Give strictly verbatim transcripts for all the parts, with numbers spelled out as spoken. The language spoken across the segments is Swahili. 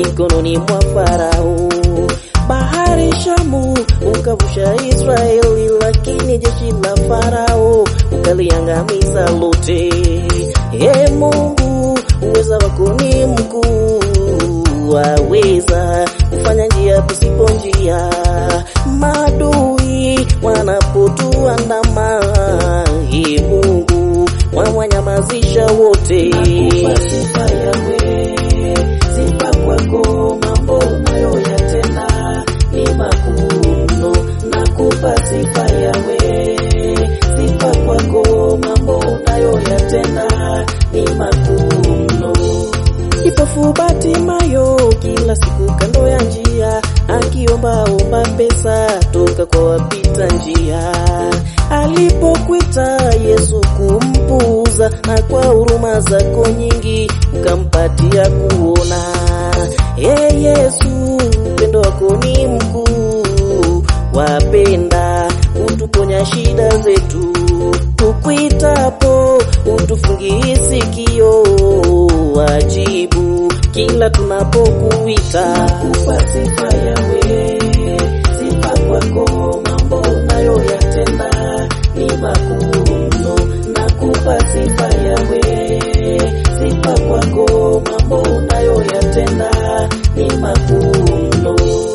mikononi mwa Farao. Bahari Shamu ukavusha Israeli, lakini jeshi la Farao ukaliangamiza lote. Ee Mungu, uweza wako ni mkuu, waweza kufanya njia pasipo njia. Maadui wanapotuandama, Ee Mungu, wawanyamazisha wote. Nakupa sifa Yahweh, sifa kwako, mambo unayoyatenda ni makuu mno. Nakupa sifa Yahweh, sifa kwako, mambo unayoyatenda ni makuu mno. Kipofu Batimayo kila siku kando ya njia, akiomba omba pesa toka kwa wapita njia. Alipokuita Yesu kumpuuza, na kwa huruma zako nyingi ukampatia kuona. Ee Yesu, upendo wako ni mkuu, wapenda utuponya shida zetu. Tukuitapo utufungie sikio, wajibu kila tunapokuita. Nakupa sifa Yahweh, sifa kwako, mambo unayoyatenda ni makuu mno. Nakupa sifa Yahweh, sifa kwako, mambo unayoyatenda ni makuu mno.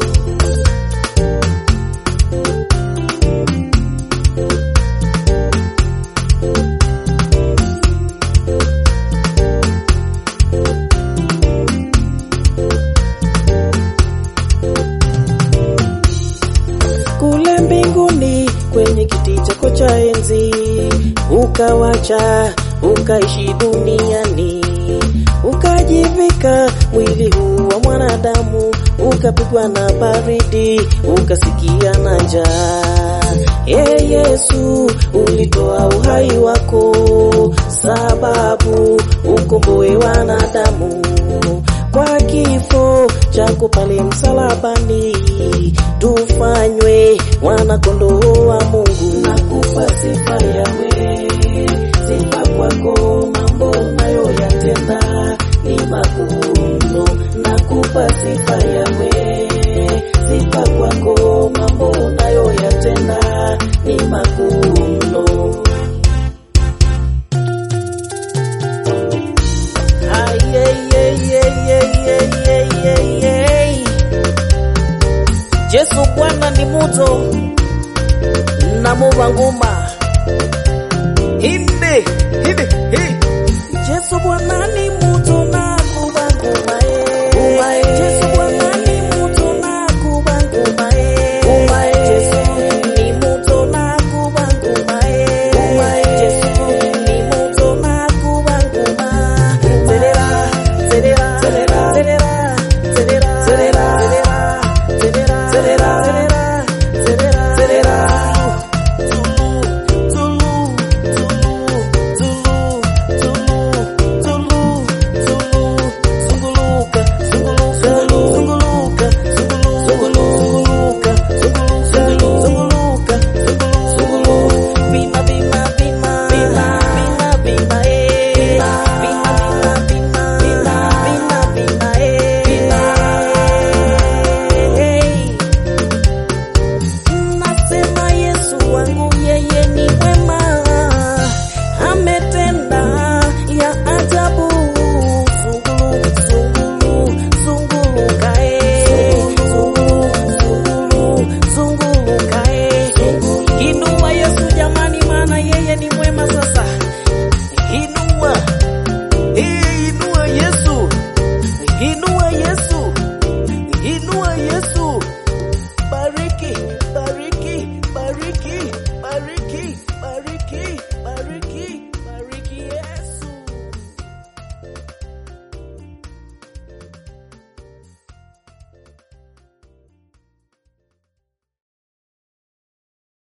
Kule mbinguni kwenye kiti chako cha enzi, ukawacha ukaishi duniani, ukajivika mwili huu wa mwanadamu, ukapigwa na baridi, ukasikia na njaa. Ee Yesu, ulitoa uhai wako sababu ukomboe wanadamu. Kwa kifo chako pale msalabani, tufanywe wana kondoo wa Mungu. Nakupa sifa Yahweh, sifa kwako, mambo unayoyatenda ni makuu mno. Nakupa sifa Yahweh, sifa kwako, mambo unayoyatenda ni makuu mno. Yesu Bwana ni muto na muva nguma hinde hinde he. Yesu Bwana ni muto na kuva nguma e. Yesu Bwana ni muto na kuva nguma e. Yesu ni muto na kuva nguma e. Yesu ni muto na kuva nguma. Zerera zerera zerera zerera.